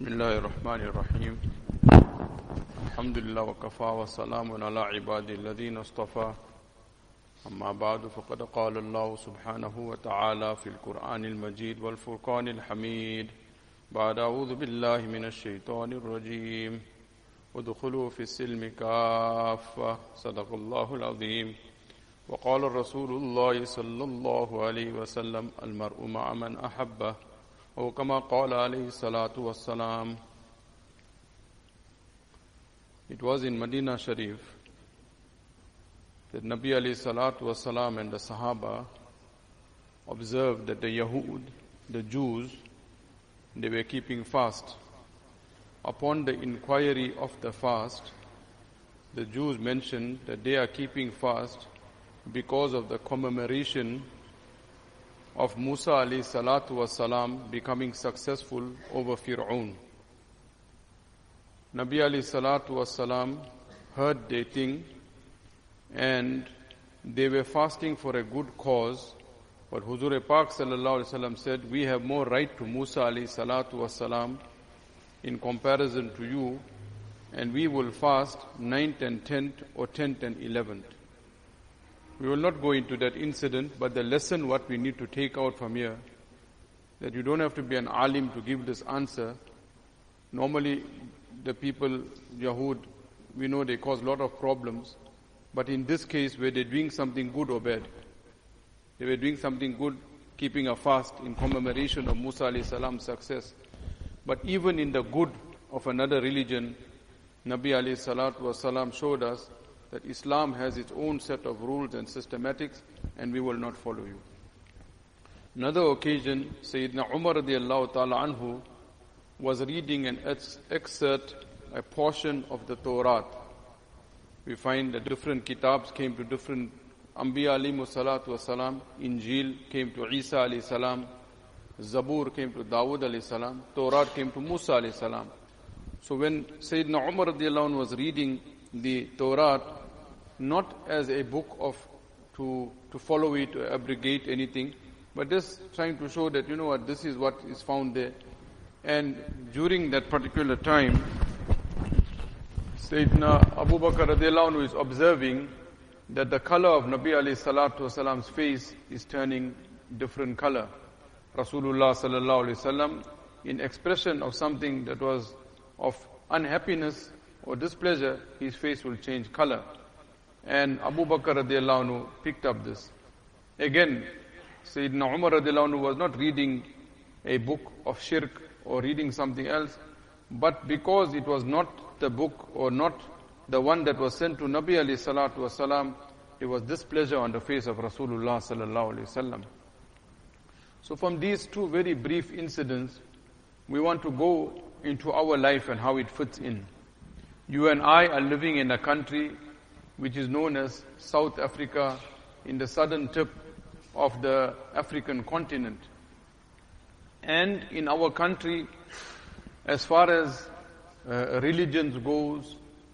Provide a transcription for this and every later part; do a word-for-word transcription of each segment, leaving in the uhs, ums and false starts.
الله الرحمن الرحيم الحمد لله وكفى وسلام على عباد الذين اصطفى أما بعد فقد قال الله سبحانه وتعالى في القرآن المجيد والفرقان الحميد بعد أعوذ بالله من الشيطان الرجيم ودخلوا في السلم كافة صدق الله العظيم وقال رسول الله صلى الله عليه وسلم المرء مع من أحبه أو كما قال عليه الصلاة والسلام. It was in Medina Sharif that Nabi alayhi salatu wasalam and the Sahaba observed that the Yahud, the Jews, they were keeping fast. Upon the inquiry of the fast, the Jews mentioned that they are keeping fast because of the commemoration of Musa alayhi salatu wasalam becoming successful over Fir'aun. Nabi alayhi salatu wasalam heard their thing and they were fasting for a good cause, but Huzur Pak sallallahu alayhi wasallam said, we have more right to Musa alayhi salatu wasalam in comparison to you, and we will fast ninth and tenth or tenth and eleventh. We will not go into that incident, but the lesson what we need to take out from here, that you don't have to be an alim to give this answer. Normally, the people, Yahud, we know they cause a lot of problems, but in this case, were they doing something good or bad? They were doing something good, keeping a fast in commemoration of Musa alayhi salam's success. But even in the good of another religion, Nabi alayhi salatu wasalam showed us that Islam has its own set of rules and systematics, and we will not follow you. Another occasion, Sayyidina Umar radiallahu ta'ala anhu was reading an excerpt, a portion of the Torah. We find that different kitabs came to different Anbiya alayhi salatu wasalam. Injil came to Isa alayhi salam. Zabur came to Dawud alayhi salam. Torah came to Musa alayhi salam. So when Sayyidina Umar radiallahu anhu was reading the Torah, not as a book of to to follow it or abrogate anything, but just trying to show that, you know what, this is what is found there. And during that particular time, Sayyidina Abu Bakr radiallahu anhu is observing that the color of Nabi alayhi salatu wasalam's face is turning different color. Rasulullah sallallahu alayhi wasallam, in expression of something that was of unhappiness or displeasure, his face will change color. And Abu Bakr radiallahu anhu picked up this. Again, Sayyidina Umar radiallahu anhu was not reading a book of shirk or reading something else, but because it was not the book or not the one that was sent to Nabi alayhi salatu wasalam, there was displeasure on the face of Rasulullah sallallahu alayhi wasallam. So from these two very brief incidents, we want to go into our life and how it fits in. You and I are living in a country which is known as South Africa, in the southern tip of the African continent. And in our country, as far as uh, religions goes,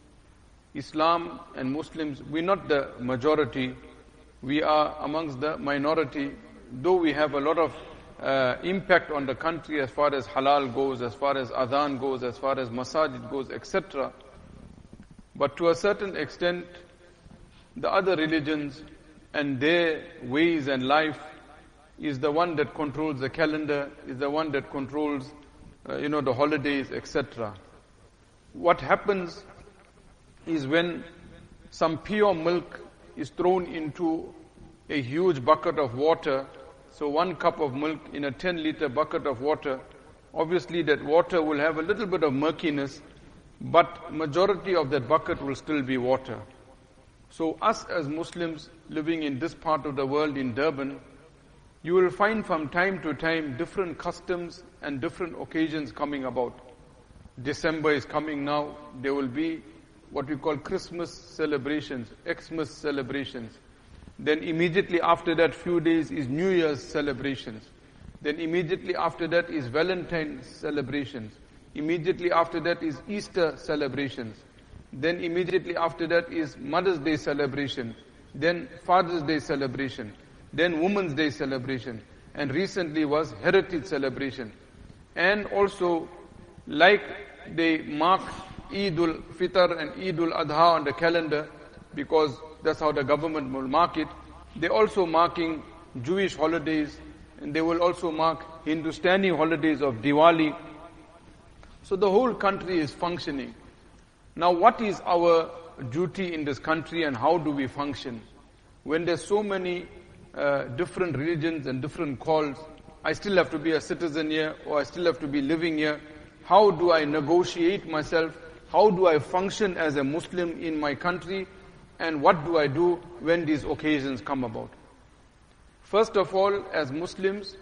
Islam and Muslims, we're not the majority, we are amongst the minority, though we have a lot of uh, impact on the country as far as halal goes, as far as adhan goes, as far as masajid goes, et cetera. But to a certain extent, the other religions and their ways and life is the one that controls the calendar, is the one that controls, uh, you know, the holidays, et cetera. What happens is when some pure milk is thrown into a huge bucket of water, so one cup of milk in a ten liter bucket of water, obviously that water will have a little bit of murkiness, but majority of that bucket will still be water. So us as Muslims living in this part of the world, in Durban, you will find from time to time different customs and different occasions coming about. December is coming now, there will be what we call Christmas celebrations, Xmas celebrations. Then immediately after that few days is New Year's celebrations. Then immediately after that is Valentine's celebrations. Immediately after that is Easter celebrations. Then immediately after that is Mother's Day celebration. Then Father's Day celebration. Then Women's Day celebration. And recently was Heritage celebration. And also Like they mark Eid al-Fitr and Eid al-Adha on the calendar, because that's how the government will mark it. They're also marking Jewish holidays, and they will also mark Hindustani holidays of Diwali. So the whole country is functioning. Now what is our duty in this country, and how do we function? When there's so many uh, different religions and different calls, I still have to be a citizen here, or I still have to be living here. How do I negotiate myself? How do I function as a Muslim in my country? And what do I do when these occasions come about? First of all, as Muslims,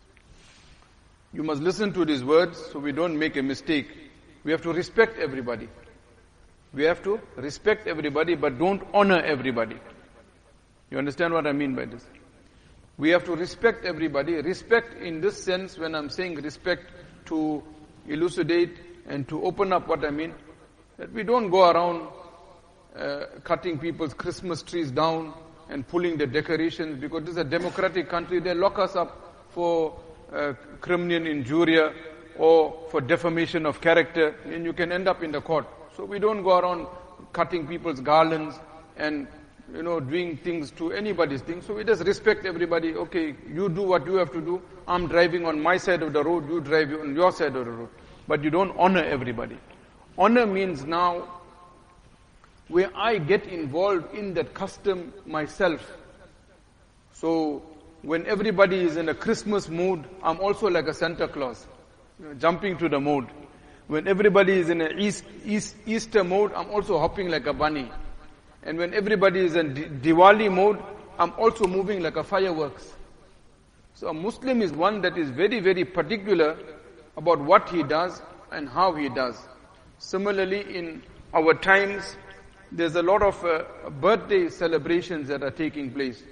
you must listen to these words so we don't make a mistake. We have to respect everybody. We have to respect everybody, but don't honor everybody. You understand what I mean by this? We have to respect everybody. Respect in this sense, when I'm saying respect, to elucidate and to open up what I mean, that we don't go around uh, cutting people's Christmas trees down and pulling the decorations, because this is a democratic country. They lock us up for uh, criminal injuria or for defamation of character, and you can end up in the court. So we don't go around cutting people's garlands and, you know, doing things to anybody's thing. So we just respect everybody. Okay, you do what you have to do. I'm driving on my side of the road, you drive on your side of the road. But you don't honor everybody. Honor means now, where I get involved in that custom myself. So when everybody is in a Christmas mood, I'm also like a Santa Claus, you know, jumping to the mood. When everybody is in an East, East, Easter mode, I'm also hopping like a bunny. And when everybody is in Diwali mode, I'm also moving like a fireworks. So a Muslim is one that is very, very particular about what he does and how he does. Similarly, in our times, there's a lot of uh, birthday celebrations that are taking place.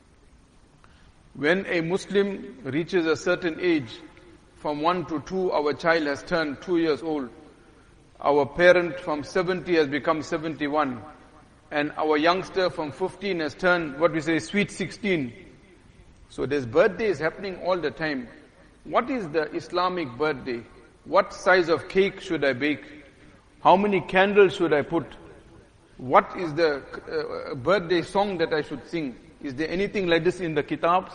When a Muslim reaches a certain age, from one to two, our child has turned two years old. Our parent from seventy has become seventy-one. And our youngster from fifteen has turned, what we say, sweet sixteen. So there's birthdays happening all the time. What is the Islamic birthday? What size of cake should I bake? How many candles should I put? What is the uh, birthday song that I should sing? Is there anything like this in the kitabs?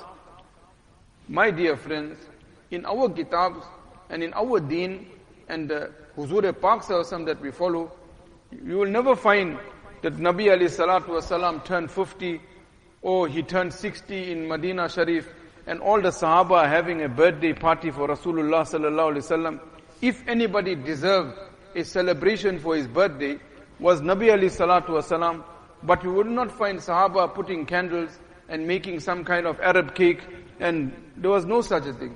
My dear friends, in our kitabs and in our deen and the Huzur Pak Sallallahu that we follow, you will never find that Nabi alayhi salatu wasalam turned fifty or he turned sixty in Medina Sharif and all the Sahaba are having a birthday party for Rasulullah sallallahu alaihi wasallam. If anybody deserved a celebration for his birthday, was Nabi alayhi salatu wasalam, but you would not find Sahaba putting candles and making some kind of Arab cake, and there was no such a thing.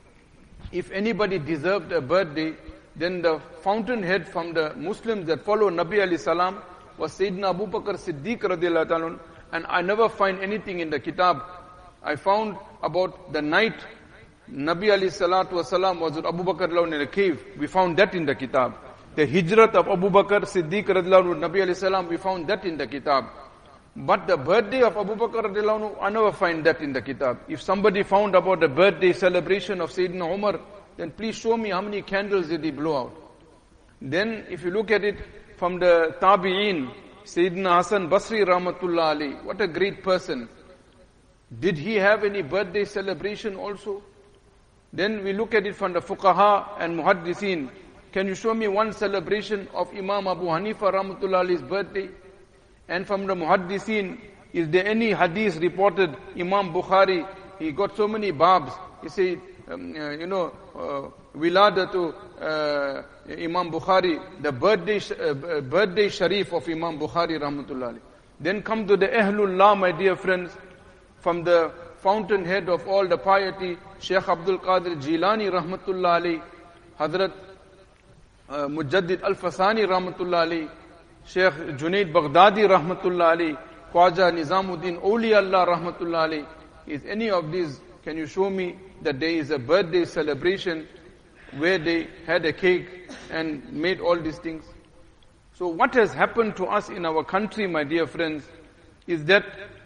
If anybody deserved a birthday, then the fountainhead from the Muslims that follow Nabi alayhi salam was Sayyidina Abu Bakr Siddiq radiallahu ta'ala, and I never find anything in the kitab. I found about the night Nabi alayhi salatu wasalam was with Abu Bakr in a cave. We found that in the kitab. The hijrat of Abu Bakr Siddiq radiallahu with Nabi alayhi salam, we found that in the kitab. But the birthday of Abu Bakr radiallahu, I never find that in the kitab. If somebody found about the birthday celebration of Sayyidina Umar, then please show me how many candles did he blow out. Then if you look at it from the Tabi'een, Sayyidina Hasan Basri rahmatullah alayhi, what a great person. Did he have any birthday celebration also? Then we look at it from the Fuqaha and Muhaddithin. Can you show me one celebration of Imam Abu Hanifa rahmatullah alayhi's birthday? And from the Muhaddithin, is there any hadith reported? Imam Bukhari, he got so many babs. He said, um, uh, you know, uh, Wiladatu uh, Imam Bukhari, the birthday uh, birthday sharif of Imam Bukhari rahmatullah alayhi. Then come to the Ahlullah, my dear friends, from the fountainhead of all the piety, Shaykh Abdul Qadir Jilani rahmatullah alayhi, Hazrat uh, Mujaddid Al-Fasani rahmatullah alayhi, Shaykh Junaid Baghdadi rahmatullah alayhi, Khwaja Nizamuddin Awliya Allah rahmatullah alayhi. Is any of these, can you show me that there is a birthday celebration where they had a cake and made all these things? So what has happened to us in our country, my dear friends, is that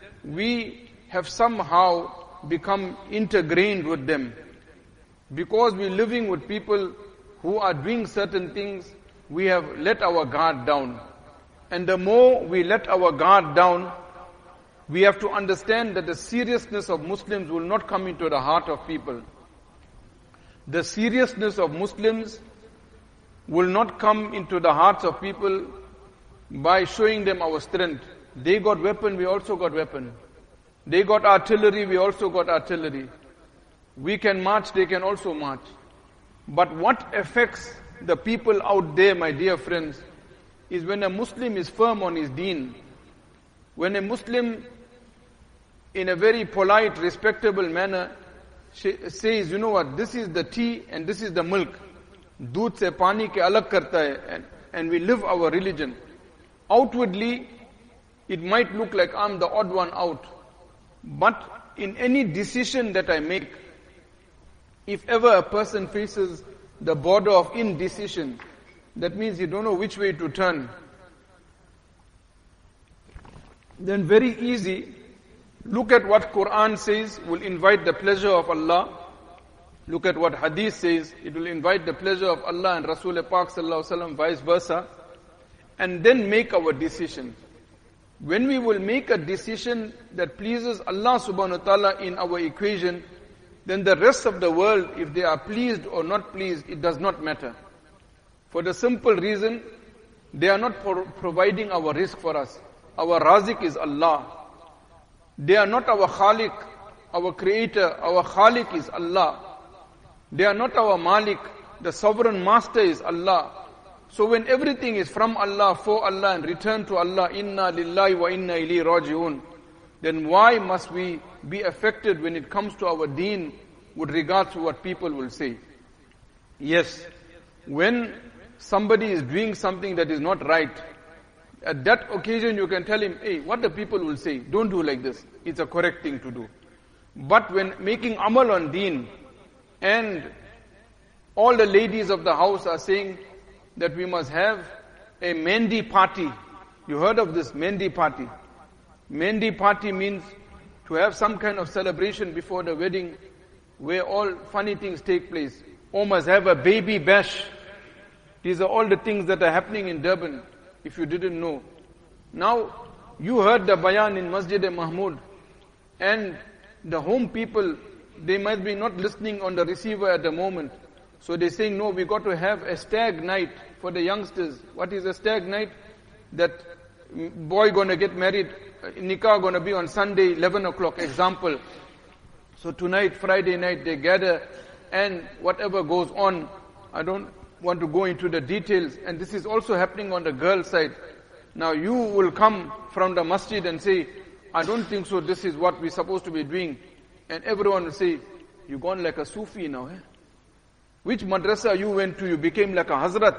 we have somehow become intergrained with them. Because we're living with people who are doing certain things, we have let our guard down. And the more we let our guard down, we have to understand that the seriousness of Muslims will not come into the heart of people. The seriousness of Muslims will not come into the hearts of people by showing them our strength. They got weapon, we also got weapon. They got artillery, we also got artillery. We can march, they can also march. But what affects the people out there, my dear friends, is when a Muslim is firm on his deen. When a Muslim, in a very polite, respectable manner, says, you know what, this is the tea and this is the milk. Doodh se pani ke alag karta hai, and, and we live our religion. Outwardly, it might look like I'm the odd one out. But in any decision that I make, if ever a person faces the border of indecision, that means you don't know which way to turn, then very easy, look at what Quran says, will invite the pleasure of Allah. Look at what Hadith says, it will invite the pleasure of Allah and Rasul Pak Sallallahu Alaihi Wasallam, vice versa. And then make our decision. When we will make a decision that pleases Allah subhanahu wa ta'ala in our equation, then the rest of the world, if they are pleased or not pleased, it does not matter. For the simple reason, they are not pro- providing our risk for us. Our Razik is Allah. They are not our Khaliq, our Creator. Our Khaliq is Allah. They are not our Malik. The sovereign master is Allah. So when everything is from Allah, for Allah, and return to Allah, inna lillahi wa inna ilayhi raji'un, then why must we be affected when it comes to our deen with regard to what people will say? Yes, when somebody is doing something that is not right, at that occasion you can tell him, hey, what the people will say, don't do like this. It's a correct thing to do. But when making amal on deen, and all the ladies of the house are saying that we must have a Mehndi party. You heard of this Mehndi party? Mehndi party means to have some kind of celebration before the wedding where all funny things take place. Or must have a baby bash. These are all the things that are happening in Durban, if you didn't know. Now, you heard the bayan in Masjid Mahmud, and the home people, they might be not listening on the receiver at the moment. So they're saying, no, we got to have a stag night for the youngsters. What is a stag night? That boy gonna get married, nikah gonna be on Sunday, eleven o'clock, example. So tonight, Friday night, they gather, and whatever goes on, I don't want to go into the details, and this is also happening on the girl side. Now you will come from the masjid and say, I don't think so, this is what we're supposed to be doing. And everyone will say, you gone like a Sufi now, eh? Which madrasa you went to, you became like a Hazrat.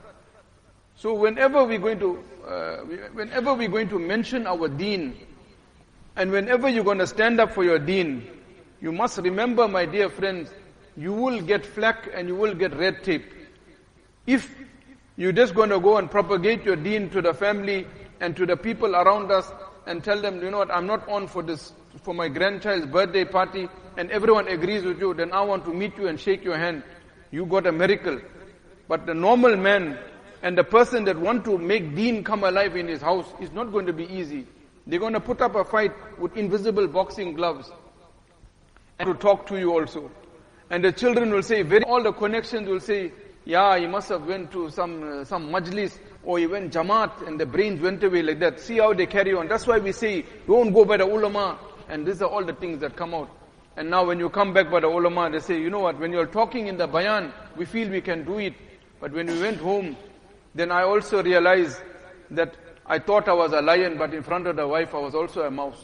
So whenever we're going to, uh, whenever we're going to mention our deen, and whenever you're going to stand up for your deen, you must remember, my dear friends, you will get flack and you will get red tape. If you're just going to go and propagate your deen to the family and to the people around us and tell them, you know what, I'm not on for this, for my grandchild's birthday party, and everyone agrees with you, then I want to meet you and shake your hand. You got a miracle. But the normal man and the person that want to make deen come alive in his house is not going to be easy. They're going to put up a fight with invisible boxing gloves and to talk to you also. And the children will say, very all the connections will say, yeah, he must have went to some uh, some majlis, or he went Jamaat and the brains went away like that. See how they carry on. That's why we say, don't go by the ulama. And these are all the things that come out. And now when you come back by the ulama, they say, you know what, when you're talking in the bayan, we feel we can do it. But when we went home, then I also realized that I thought I was a lion, but in front of the wife I was also a mouse.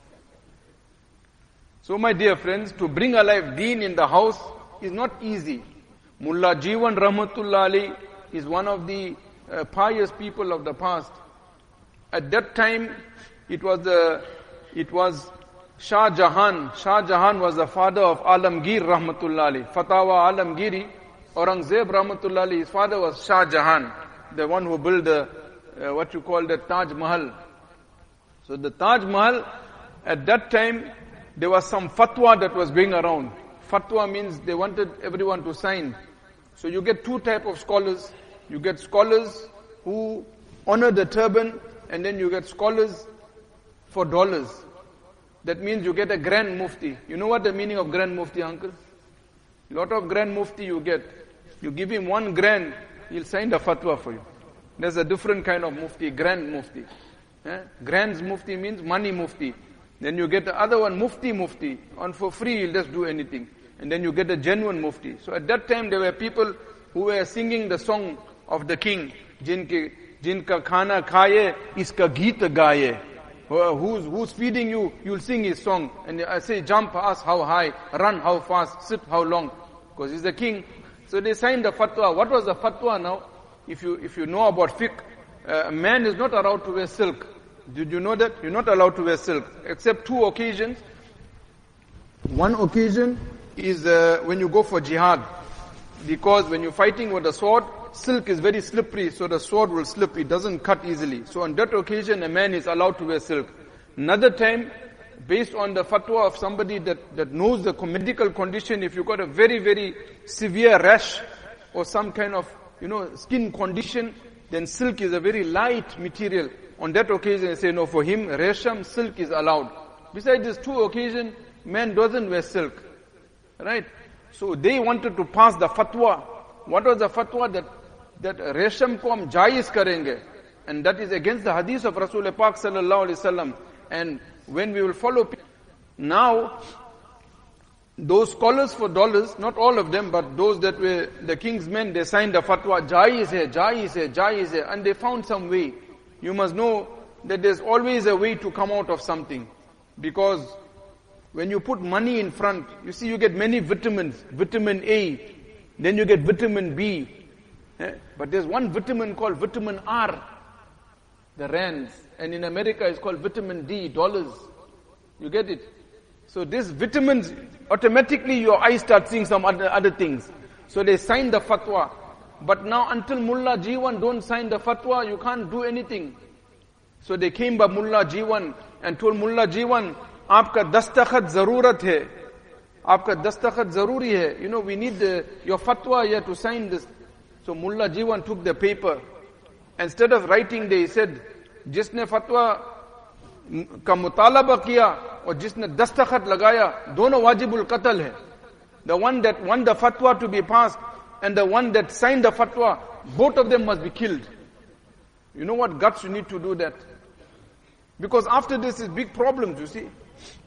So my dear friends, to bring alive deen in the house is not easy. Mullah Jiwan Rahmatullah Ali is one of the uh, pious people of the past. At that time, it was the, it was Shah Jahan. Shah Jahan was the father of Alamgir Rahmatullah Ali. Fatawa Alamgiri, Aurangzeb Rahmatullah Ali, his father was Shah Jahan, the one who built the, uh, what you call the Taj Mahal. So the Taj Mahal, at that time, there was some fatwa that was going around. Fatwa means they wanted everyone to sign. So you get two type of scholars. You get scholars who honor the turban, and then you get scholars for dollars. That means you get a grand mufti. You know what the meaning of grand mufti, uncle? A lot of grand mufti you get. You give him one grand, he'll sign the fatwa for you. There's a different kind of mufti, grand mufti. Eh? Grand mufti means money mufti. Then you get the other one, mufti mufti. And for free, he'll just do anything. And then you get a genuine mufti. So at that time, there were people who were singing the song of the king. Jinke, jinka khana khaye, iska geet gaye. Who's, who's feeding you? You'll sing his song. And I say, jump, ask how high, run how fast, sit how long. Because he's the king. So they signed the fatwa. What was the fatwa now? If you, if you know about fiqh, uh, a man is not allowed to wear silk. Did you know that? You're not allowed to wear silk. Except two occasions. One occasion is uh, when you go for jihad. Because when you're fighting with a sword, silk is very slippery, so the sword will slip. It doesn't cut easily. So on that occasion, a man is allowed to wear silk. Another time, based on the fatwa of somebody that, that knows the medical condition, if you've got a very, very severe rash or some kind of, you know, skin condition, then silk is a very light material. On that occasion, they say, no, for him, resham, silk is allowed. Besides these two occasions, man doesn't wear silk. Right? So they wanted to pass the fatwa. What was the fatwa? That that resham ko hum jaiz karenge. And that is against the hadith of Rasul Pak sallallahu alaihi wasallam. And when we will follow, now those scholars for dollars, not all of them, but those that were the king's men, they signed the fatwa, jaiz hai, jaiz hai, jaiz hai, and they found some way. You must know that there's always a way to come out of something. Because when you put money in front, you see you get many vitamins. Vitamin A, then you get vitamin B. Eh? But there's one vitamin called vitamin R, the rands. And in America it's called vitamin D, dollars. You get it? So these vitamins, automatically your eyes start seeing some other, other things. So they signed the fatwa. But now until Mullah Jiwan don't sign the fatwa, you can't do anything. So they came by Mullah Jiwan and told Mullah Jiwan, aapka dastakhat zarurat hai. Aapka dastakhat zaruri hai. You know, we need the, your fatwa here to sign this. So Mullah Jiwan took the paper. Instead of writing there, he said, jisne fatwa ka mutalaba kiya aur jisne dastakhat lagaya, dono wajibul qatl hai. The one that want the fatwa to be passed and the one that signed the fatwa, both of them must be killed. You know what guts you need to do that? Because after this is big problems, you see.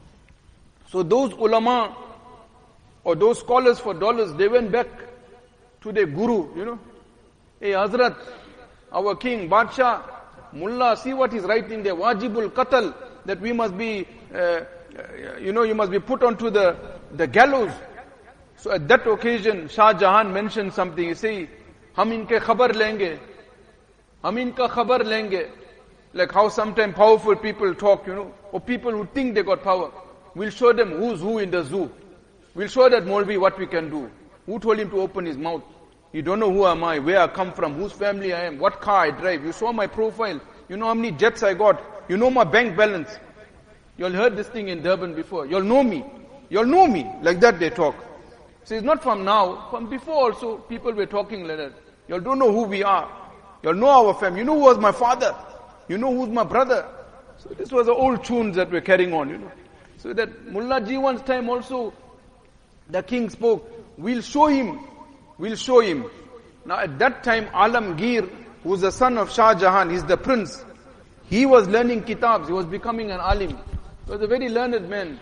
So those ulama or those scholars for dollars, they went back to their guru, you know. Hey Hazrat, our king, Badshah, Mullah, see what he's writing there, wajibul qatl, that we must be, uh, you know, you must be put onto the, the gallows. So at that occasion, Shah Jahan mentioned something. He said, hum inke khabar lenge, hum inka khabar lenge. Like how sometimes powerful people talk, you know, or people who think they got power. We'll show them who's who in the zoo. We'll show that Maulvi what we can do. Who told him to open his mouth? You don't know who am I, where I come from, whose family I am, what car I drive. You saw my profile. You know how many jets I got. You know my bank balance. You'll heard this thing in Durban before. You'll know me. You'll know me. Like that they talk. So it's not from now. From before also, people were talking like that. You'll don't know who we are. You'll know our family. You know who was my father. You know who's my brother. So this was the old tunes that were carrying on, you know. So that Mullah Jiwan's time also, the king spoke, we'll show him, we'll show him. Now at that time, Alamgir, who's the son of Shah Jahan, he's the prince. He was learning kitabs, he was becoming an alim. He was a very learned man.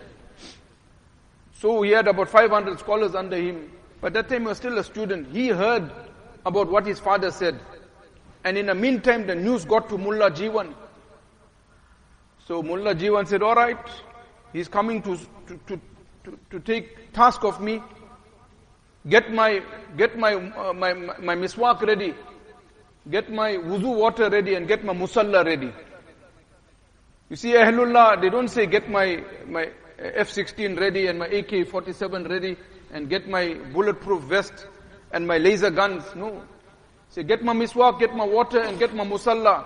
So he had about five hundred scholars under him. But that time he was still a student. He heard about what his father said. And in the meantime, the news got to Mullah Jiwan. So Mullah Jiwan said, all right, he's coming to, to, to, to, to take task of me. Get my, get my, uh, my, my, my miswak ready. Get my wuzu water ready and get my musalla ready. You see, Ahlullah, they don't say get my, my F sixteen ready and my A K forty-seven ready and get my bulletproof vest and my laser guns. No. Say, get my miswak, get my water and get my musalla.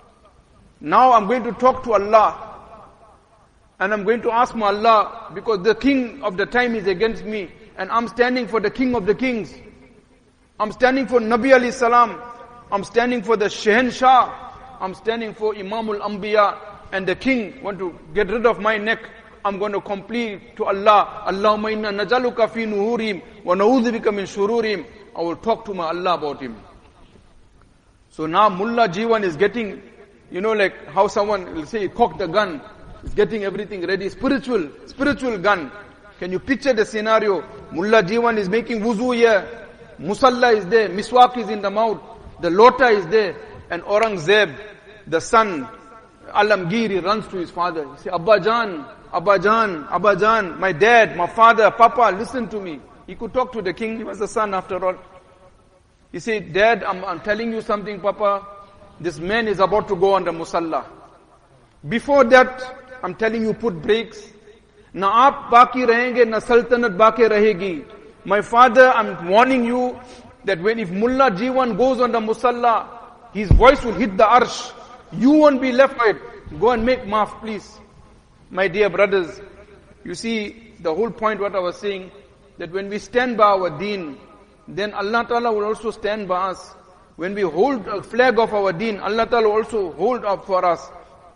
Now I'm going to talk to Allah. And I'm going to ask my Allah, because the king of the time is against me. And I'm standing for the king of the kings. I'm standing for Nabi alayhi salam. I'm standing for the Shahenshah. I'm standing for Imamul Anbiya and the king. Want to get rid of my neck. I'm going to complete to Allah. Allahumma inna najaluka fi nuhurim wa na'udhu bika min shururim. I will talk to my Allah about him. So now Mullah Jiwan is getting, you know, like how someone will say, cock the gun. He's getting everything ready. Spiritual, spiritual gun. Can you picture the scenario? Mullah Jiwan is making wuzu here. Musalla is there. Miswak is in the mouth. The lota is there. And Aurangzeb, the son, Alamgiri, runs to his father. He says, Abba Jan, Abba Jan, Abba Jan, my dad, my father, Papa, listen to me. He could talk to the king. He was the son after all. He said, Dad, I'm, I'm telling you something, Papa. This man is about to go on the Musalla. Before that, I'm telling you, put brakes. Na aap baki rahenge, na sultanat baki rahegi. My father, I'm warning you that when if Mullah Jiwan goes on the Musalla, his voice will hit the arsh. You won't be left with it. Go and make maaf, please. My dear brothers, you see the whole point what I was saying, that when we stand by our deen, then Allah Ta'ala will also stand by us. When we hold a flag of our deen, Allah Ta'ala will also hold up for us.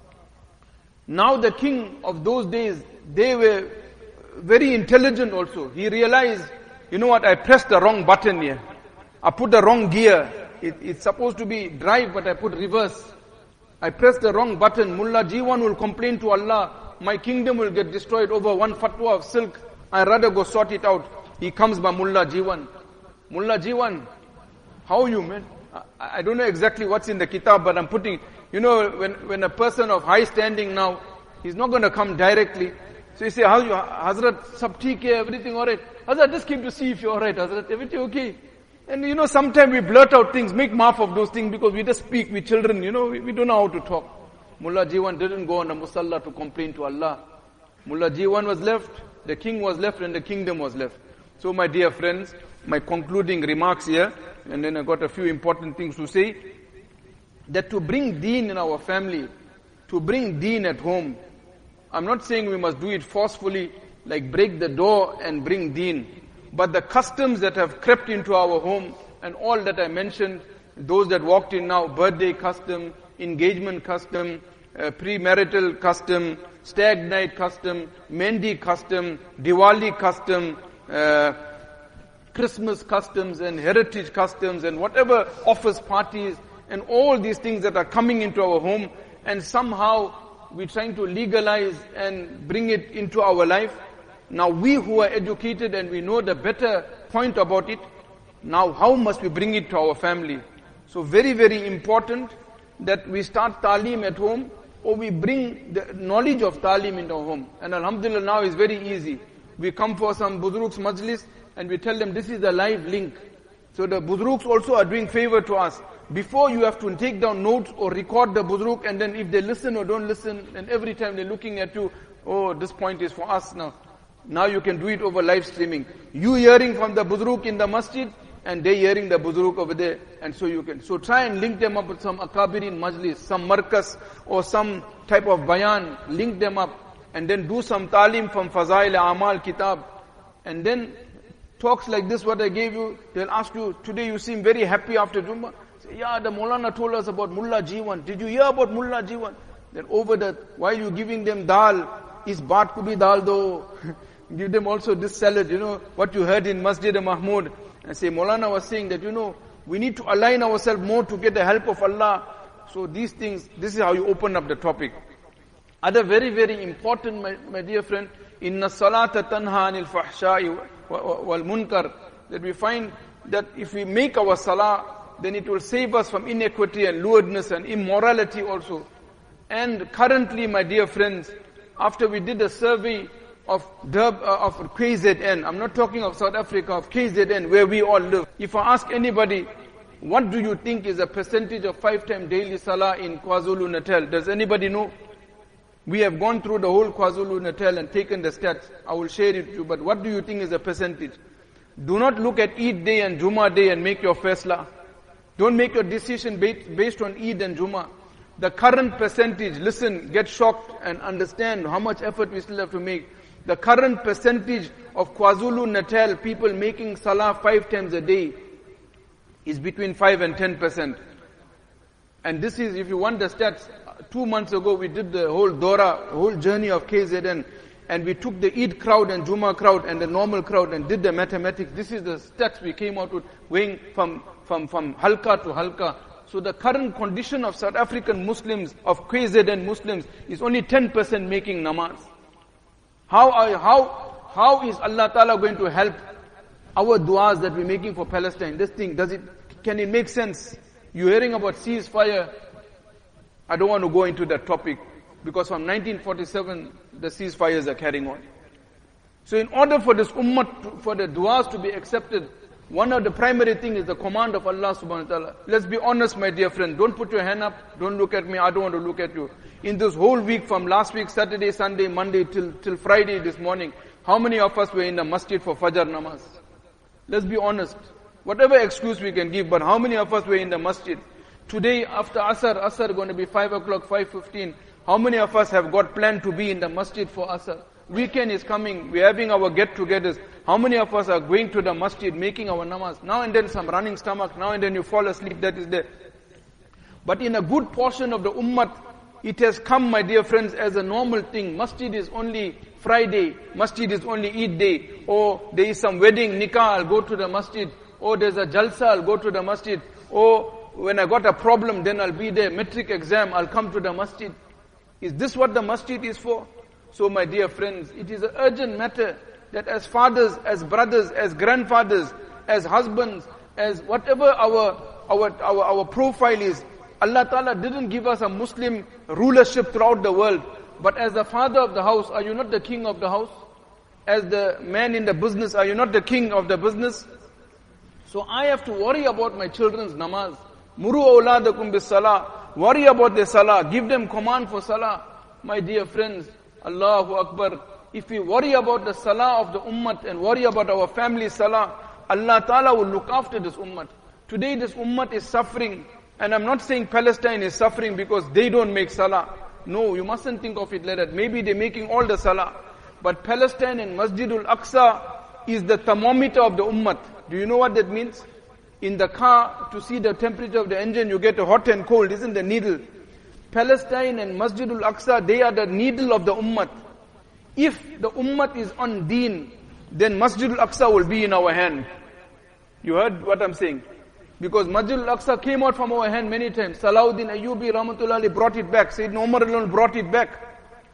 Now the king of those days, they were very intelligent also. He realized, you know what, I pressed the wrong button here. I put the wrong gear. It, it's supposed to be drive, but I put reverse. I pressed the wrong button. Mullah Jiwan will complain to Allah, my kingdom will get destroyed over one fatwa of silk. I'd rather go sort it out. He comes by Mullah Jiwan. Mullah Jiwan, how are you, man? I, I don't know exactly what's in the kitab, but I'm putting, you know, when, when a person of high standing now, he's not going to come directly. So you say, how you, Hazrat, sab theek hai, everything alright? Hazrat, just came to see if you're alright, Hazrat, everything okay? And you know, sometimes we blurt out things, make maaf of those things because we just speak, we children, you know, we, we don't know how to talk. Mullah Jiwan didn't go on the Musalla to complain to Allah. Mullah Jiwan was left, the king was left, and the kingdom was left. So my dear friends, my concluding remarks here, and then I got a few important things to say, that to bring deen in our family, to bring deen at home, I'm not saying we must do it forcefully, like break the door and bring deen. But the customs that have crept into our home, and all that I mentioned, those that walked in now, birthday custom, engagement custom, uh, premarital custom, stag night custom, Mendi custom, Diwali custom, uh, Christmas customs and heritage customs and whatever office parties and all these things that are coming into our home, and somehow we're trying to legalize and bring it into our life. Now we who are educated and we know the better point about it, now how must we bring it to our family? So very, very important that we start ta'aleem at home, or we bring the knowledge of ta'aleem into our home. And alhamdulillah now is very easy. We come for some Budruks Majlis and we tell them this is the live link. So the Budruks also are doing favor to us. Before you have to take down notes or record the Budruk, and then if they listen or don't listen, and every time they're looking at you, oh, this point is for us now. Now you can do it over live streaming. You hearing from the Budruk in the masjid, and they hearing the Budruk over there, and so you can. So try and link them up with some Akabirin Majlis, some Markas, or some type of Bayan, link them up, and then do some Talim from Fazail Amal Kitab, and then talks like this what I gave you, they'll ask you, today you seem very happy after Jummah. Say, yeah, the Maulana told us about Mullah Jiwan. Did you hear about Mullah Jiwan? Then over that, while you're giving them dal, is baat kubi dal do. Give them also this salad, you know, what you heard in Masjid Mahmud. And say, Maulana was saying that, you know, we need to align ourselves more to get the help of Allah. So these things, this is how you open up the topic. Other very, very important, my, my dear friend, inna salata tanha anil fahsha'i wal munkar, that we find that if we make our salah, then it will save us from inequity and lewdness and immorality also. And currently, my dear friends, after we did a survey of Durb, uh, of K Z N, I'm not talking of South Africa, of K Z N, where we all live. If I ask anybody, what do you think is the percentage of five-time daily salah in KwaZulu-Natal? Does anybody know? We have gone through the whole KwaZulu-Natal and taken the stats. I will share it with you, but what do you think is the percentage? Do not look at Eid day and Jummah day and make your faisla. Don't make your decision based on Eid and Jummah. The current percentage, listen, get shocked and understand how much effort we still have to make. The current percentage of KwaZulu-Natal people making salah five times a day, is between five and ten percent. And this is, if you want the stats, two months ago we did the whole Dora, whole journey of K Z N, and we took the Eid crowd and Juma crowd and the normal crowd and did the mathematics. This is the stats we came out with, weighing from, from, from halqa to halqa. So the current condition of South African Muslims, of K Z N Muslims, is only ten percent making namaz. How, are, how, how is Allah Ta'ala going to help our du'as that we're making for Palestine? This thing, does it, can it make sense? You're hearing about ceasefire. I don't want to go into that topic, because from nineteen forty-seven, the ceasefires are carrying on. So in order for this ummah, to, for the du'as to be accepted, one of the primary things is the command of Allah subhanahu wa ta'ala. Let's be honest, my dear friend. Don't put your hand up. Don't look at me. I don't want to look at you. In this whole week, from last week, Saturday, Sunday, Monday, till, till Friday this morning, how many of us were in the masjid for Fajr namaz? Let's be honest. Whatever excuse we can give, but how many of us were in the masjid? Today, after Asr, Asr going to be five o'clock, five fifteen. How many of us have got planned to be in the masjid for Asr? Weekend is coming, we're having our get-togethers. How many of us are going to the masjid, making our namaz? Now and then some running stomach, now and then you fall asleep, that is there. But in a good portion of the ummah, it has come, my dear friends, as a normal thing. Masjid is only Friday, masjid is only Eid day, or there is some wedding, nikah, I'll go to the masjid, or there's a jalsa, I'll go to the masjid, or when I got a problem, then I'll be there, metric exam, I'll come to the masjid. Is this what the masjid is for? So my dear friends, it is an urgent matter that as fathers, as brothers, as grandfathers, as husbands, as whatever our, our, our, our profile is, Allah Ta'ala didn't give us a Muslim rulership throughout the world. But as the father of the house, are you not the king of the house? As the man in the business, are you not the king of the business? So I have to worry about my children's namaz. Muru awladakum bis salah. Worry about their salah. Give them command for salah. My dear friends, Allahu Akbar. If we worry about the salah of the ummah and worry about our family salah, Allah Ta'ala will look after this ummah. Today this ummah is suffering. And I'm not saying Palestine is suffering because they don't make salah. No, you mustn't think of it like that. Maybe they're making all the salah. But Palestine and Masjidul Aqsa is the thermometer of the ummah. Do you know what that means? In the car, to see the temperature of the engine, you get a hot and cold, isn't the needle? Palestine and Masjidul Aqsa, they are the needle of the ummah. If the ummah is on deen, then Masjidul Aqsa will be in our hand. You heard what I'm saying? Because Masjidul Aqsa came out from our hand many times. Salahuddin Ayyubi Rahmatullahi brought it back. Sayyidina Umar alone brought it back.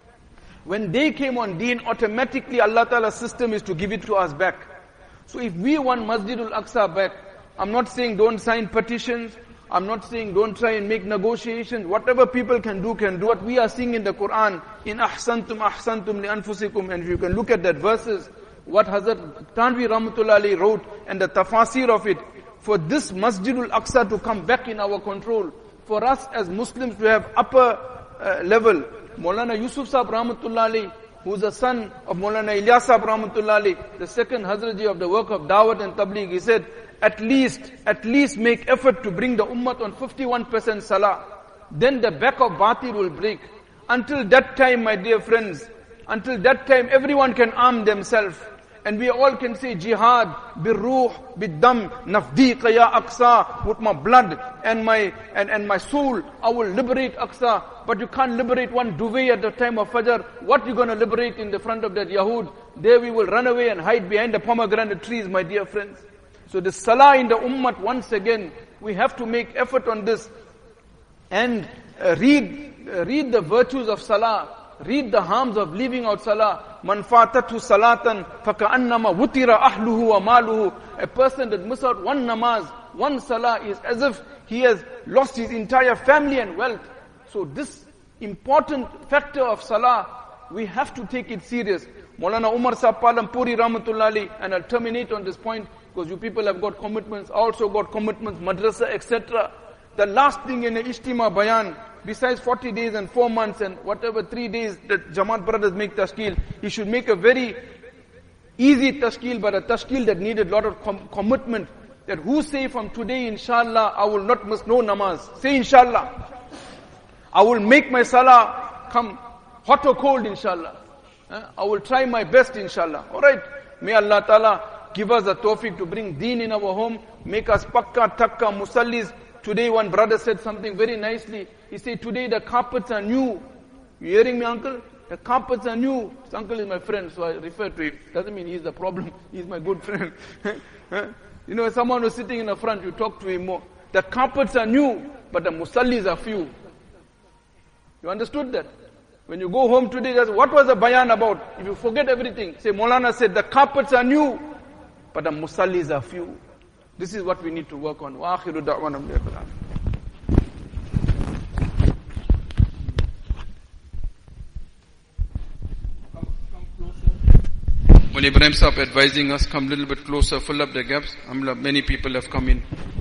When they came on deen, automatically Allah Ta'ala's system is to give it to us back. So if we want Masjidul Aqsa back, I'm not saying don't sign petitions. I'm not saying don't try and make negotiations. Whatever people can do, can do. What we are seeing in the Quran, in ahsantum ahsantum li anfusikum, and if you can look at that verses, what Hazrat Tanvi Rahmatullahi wrote and the tafasir of it, for this Masjidul Aqsa to come back in our control, for us as Muslims to have upper uh, level. Maulana Yusuf Sahib Rahmatullahi, who is the son of Maulana Ilyas Sahib Rahmatullahi, the second Hazratji of the work of Dawat and Tabligh, he said, at least, at least make effort to bring the ummah on fifty-one percent salah. Then the back of batil will break. Until that time, my dear friends, until that time, everyone can arm themselves. And we all can say jihad, birruh, biddam, nafdiqa ya Aqsa, with my blood and my and, and my soul, I will liberate Aqsa. But you can't liberate one duvet at the time of Fajr. What you going to liberate in the front of that Yahud? There we will run away and hide behind the pomegranate trees, my dear friends. So the salah in the ummah, once again, we have to make effort on this. And uh, read, uh, read the virtues of salah. Read the harms of leaving out salah. Man fatatu salatan faka'annama wutira ahluhu wa maluhu. A person that misses out one namaz, one salah, is as if he has lost his entire family and wealth. So this important factor of salah, we have to take it serious. Maulana Umar Sahib Palampuri Rahmatullahi, and I'll terminate on this point, because you people have got commitments, also got commitments, madrasa, et cetera. The last thing in the Ijtima Bayan, besides forty days and four months and whatever three days that Jamaat brothers make tashkil, he should make a very easy tashkil, but a tashkil that needed a lot of com- commitment. That who say from today, inshallah, I will not miss no namaz. Say inshallah. I will make my salah come hot or cold, inshallah. Uh, I will try my best, inshallah. Alright. May Allah Ta'ala give us the tawfiq to bring deen in our home, make us pakka, takka, musallis. Today one brother said something very nicely. He said, today the carpets are new. You hearing me, uncle? The carpets are new. This uncle is my friend, so I refer to him. Doesn't mean he's the problem. He's my good friend. You know, someone who's sitting in the front, you talk to him more. The carpets are new, but the musallis are few. You understood that? When you go home today, just what was the bayan about? If you forget everything, say Maulana said the carpets are new, but the musallis are few. This is what we need to work on. Wa akhiru da'wana alhamdulillah. When Ibrahim Sahib advising us, come a little bit closer, fill up the gaps. Many people have come in.